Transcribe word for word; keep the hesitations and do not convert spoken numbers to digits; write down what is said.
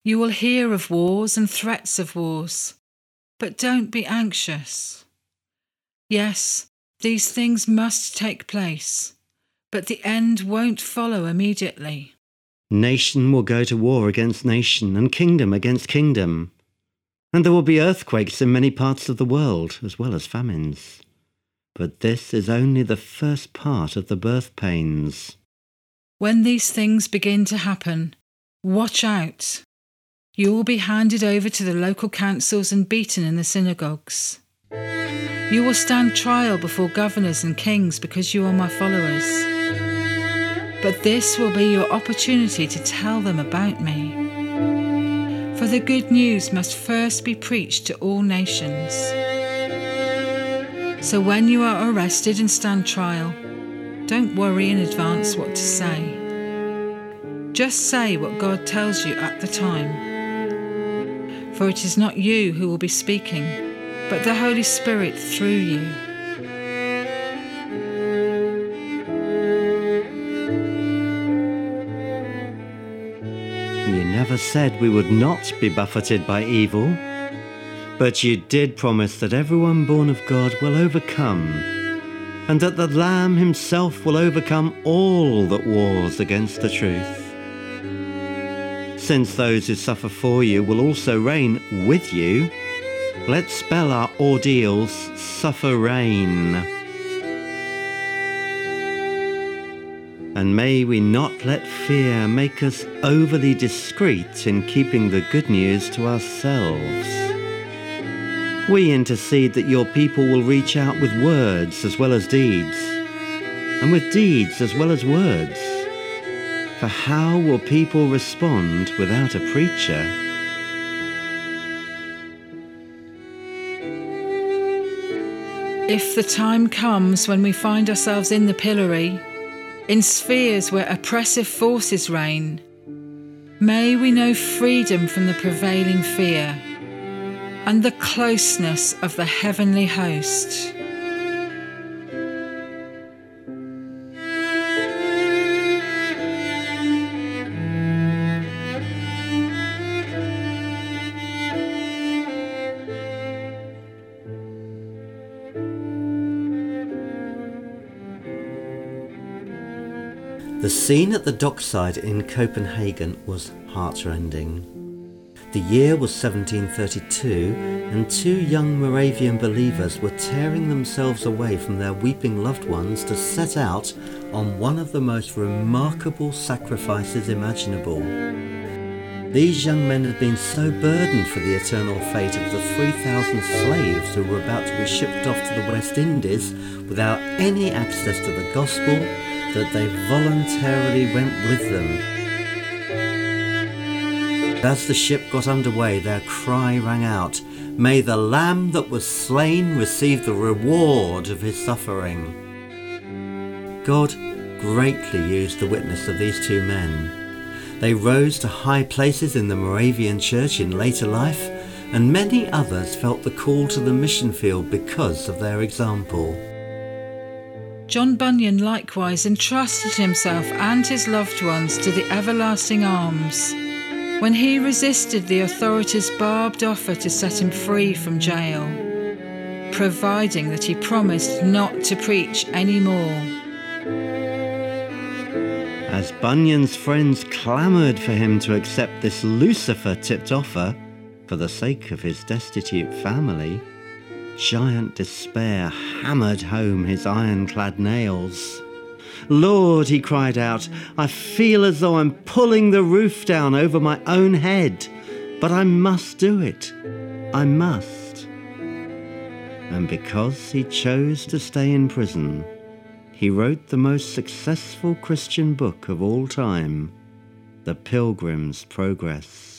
You will hear of wars and threats of wars, but don't be anxious. Yes, these things must take place, but the end won't follow immediately. Nation will go to war against nation and kingdom against kingdom, and there will be earthquakes in many parts of the world, as well as famines. But this is only the first part of the birth pains. When these things begin to happen, watch out. You will be handed over to the local councils and beaten in the synagogues. You will stand trial before governors and kings because you are my followers. But this will be your opportunity to tell them about me. For the good news must first be preached to all nations. So when you are arrested and stand trial, don't worry in advance what to say. Just say what God tells you at the time. For it is not you who will be speaking, but the Holy Spirit through you. You never said we would not be buffeted by evil, but you did promise that everyone born of God will overcome, and that the Lamb himself will overcome all that wars against the truth. Since those who suffer for you will also reign with you, let's spell our ordeals suffer reign. And may we not let fear make us overly discreet in keeping the good news to ourselves. We intercede that your people will reach out with words as well as deeds, and with deeds as well as words. For how will people respond without a preacher? If the time comes when we find ourselves in the pillory, in spheres where oppressive forces reign, may we know freedom from the prevailing fear and the closeness of the heavenly host. The scene at the dockside in Copenhagen was heartrending. The year was seventeen thirty-two, and two young Moravian believers were tearing themselves away from their weeping loved ones to set out on one of the most remarkable sacrifices imaginable. These young men had been so burdened for the eternal fate of the three thousand slaves who were about to be shipped off to the West Indies without any access to the gospel that they voluntarily went with them. As the ship got underway, their cry rang out, "May the Lamb that was slain receive the reward of his suffering." God greatly used the witness of these two men. They rose to high places in the Moravian Church in later life, and many others felt the call to the mission field because of their example. John Bunyan likewise entrusted himself and his loved ones to the everlasting arms when he resisted the authorities' barbed offer to set him free from jail, providing that he promised not to preach any more. As Bunyan's friends clamoured for him to accept this Lucifer-tipped offer for the sake of his destitute family, giant despair hammered home his ironclad nails. "Lord," he cried out, "I feel as though I'm pulling the roof down over my own head, but I must do it. I must." And because he chose to stay in prison, he wrote the most successful Christian book of all time, The Pilgrim's Progress.